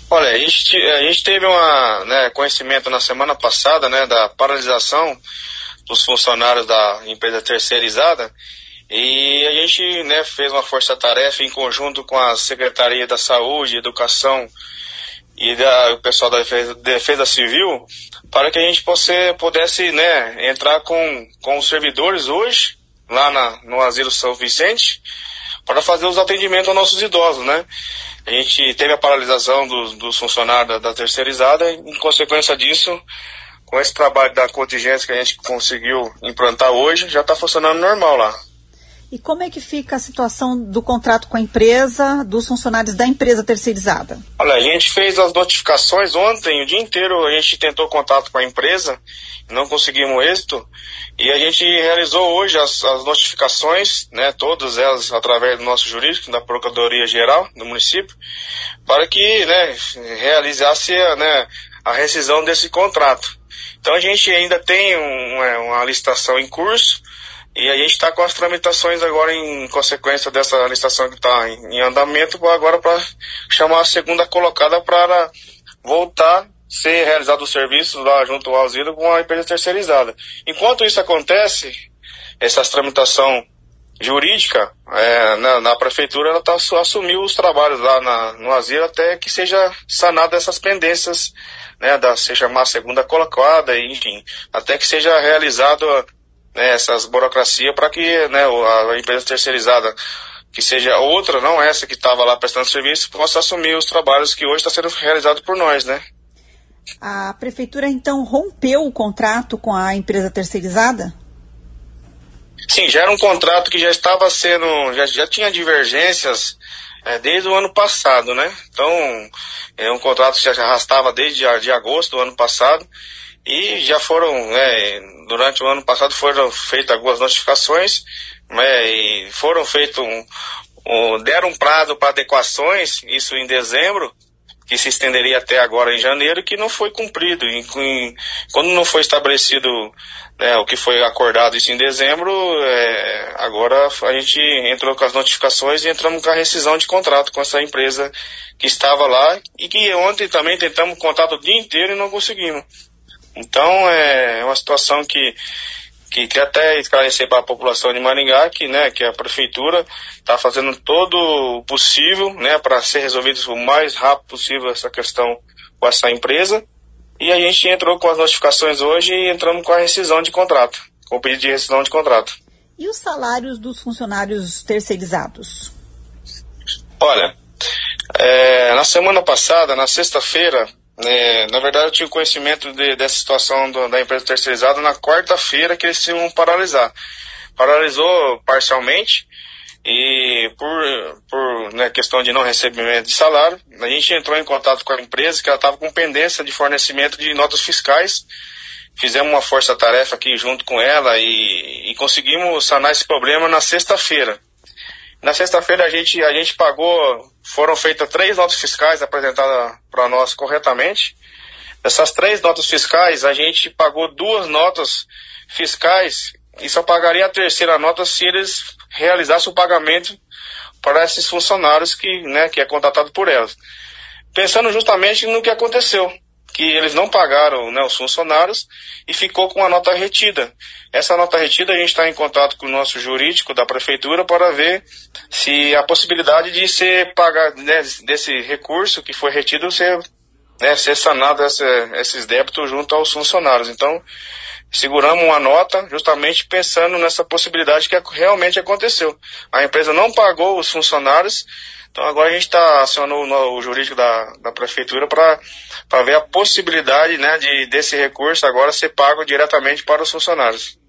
Olha, a gente teve conhecimento na semana passada, né, da paralisação dos funcionários da empresa terceirizada, e a gente, né, fez uma força-tarefa em conjunto com a Secretaria da Saúde, Educação e o pessoal da Defesa Civil, para que a gente pudesse, né, entrar com os servidores hoje, lá no Asilo São Vicente, para fazer os atendimentos aos nossos idosos, né? A gente teve a paralisação dos funcionários da terceirizada, e, em consequência disso, com esse trabalho da contingência que a gente conseguiu implantar hoje, já está funcionando normal lá. E como é que fica a situação do contrato com a empresa, dos funcionários da empresa terceirizada? Olha, a gente fez as notificações ontem, o dia inteiro a gente tentou contato com a empresa, não conseguimos êxito, e a gente realizou hoje as notificações, né, todas elas através do nosso jurídico, da Procuradoria Geral do município, para que, né, realizasse, né, a rescisão desse contrato. Então a gente ainda tem uma licitação em curso, e a gente está com as tramitações agora em consequência dessa licitação que está em andamento, agora para chamar a segunda colocada para voltar a ser realizado o serviço lá junto ao asilo com a empresa terceirizada. Enquanto isso acontece, essa tramitação jurídica, na prefeitura, ela assumiu os trabalhos lá no asilo até que seja sanada essas pendências, né, se chamar a segunda colocada, enfim, até que seja realizado, né, essas burocracias para que, né, a empresa terceirizada, que seja outra, não essa que estava lá prestando serviço, possa assumir os trabalhos que hoje está sendo realizado por nós, né? A prefeitura, então, rompeu o contrato com a empresa terceirizada? Sim, já era um contrato que já estava sendo, já tinha divergências desde o ano passado, né? Então, é um contrato que já arrastava desde de agosto do ano passado, e já foram, durante o ano passado foram feitas algumas notificações, e foram feitos deram um prazo para adequações, isso em dezembro, que se estenderia até agora em janeiro, que não foi cumprido. Quando não foi estabelecido, né, o que foi acordado isso em dezembro, agora a gente entrou com as notificações e entramos com a rescisão de contrato com essa empresa que estava lá, e que ontem também tentamos contato o dia inteiro e não conseguimos. Então é uma situação que quer até esclarecer para a população de Maringá que a prefeitura está fazendo todo o possível, né, para ser resolvido o mais rápido possível essa questão com essa empresa, e a gente entrou com as notificações hoje e entramos com a rescisão de contrato, com o pedido de rescisão de contrato. E os salários dos funcionários terceirizados? Olha, na semana passada, na sexta-feira, na verdade eu tive conhecimento dessa situação da empresa terceirizada na quarta-feira, que eles iam paralisar. Paralisou parcialmente, e por questão de não recebimento de salário, a gente entrou em contato com a empresa, que ela estava com pendência de fornecimento de notas fiscais. Fizemos uma força-tarefa aqui junto com ela e conseguimos sanar esse problema na sexta-feira. Na sexta-feira a gente pagou, foram feitas 3 notas fiscais apresentadas para nós corretamente. Dessas 3 notas fiscais, a gente pagou 2 notas fiscais e só pagaria a terceira nota se eles realizassem o pagamento para esses funcionários que é contratado por elas. Pensando justamente no que aconteceu, que eles não pagaram, os funcionários, e ficou com a nota retida. Essa nota retida, a gente está em contato com o nosso jurídico da prefeitura para ver se a possibilidade de ser pagado, desse recurso que foi retido, ser sanado esses débitos junto aos funcionários. Então, seguramos uma nota justamente pensando nessa possibilidade que realmente aconteceu. A empresa não pagou os funcionários, então agora a gente está acionando o jurídico da prefeitura para ver a possibilidade desse recurso agora ser pago diretamente para os funcionários.